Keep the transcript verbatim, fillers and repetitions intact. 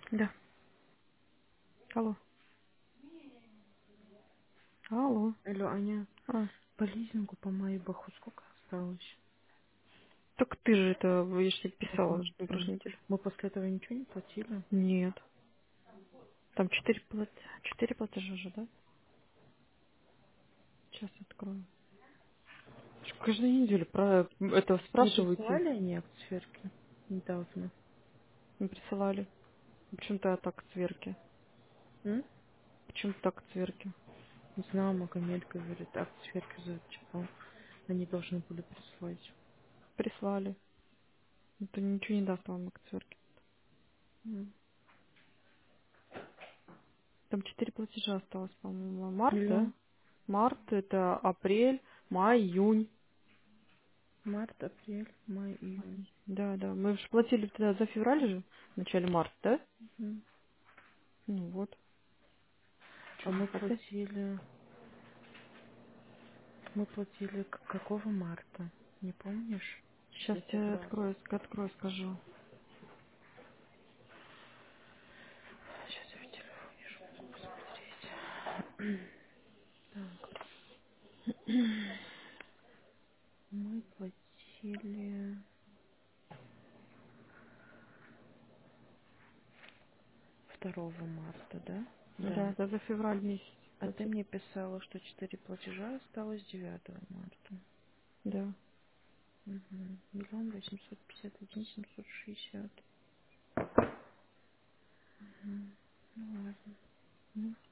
Да. Алло. Алло. Алло, Аня, А, по лизингу по Майбаху сколько осталось? так ты же это, я же тебе Вот писала мы, что на м, прошлой неделе. мы после этого ничего не платили? Нет. Там четыре плат... четыре платежа же, да? Сейчас открою. Ж Каждую неделю про это Не спрашиваете. присылали они акцверки недавно? Не присылали. Почему-то так сверки. М? Почему-то так сверки. Не знаю, Магомед говорит, акцверки за типа они должны были прислать. Прислали. Это ничего не даст вам сверки. М. Там четыре платежа осталось, по-моему. Март, да? Алло, Март, это апрель, май, июнь. март, апрель, май, июнь. Да, да. Мы же платили тогда за февраль же, в начале марта, да? Мгм. Ну вот. А Что, мы опять? платили, мы платили к- какого марта? Не помнишь? Сейчас Или я февраль? открою, ск- открою, скажу. Сейчас я в телефоне ж могу посмотреть. Так, мы платили второго марта, да? Да. Да, да, за февраль месяц А ты платили. мне писала, что четыре платежа осталось девятого марта. Да. Угу. Миллион восемьсот пятьдесят один семьсот шестьдесят. Мгм. Ну ладно.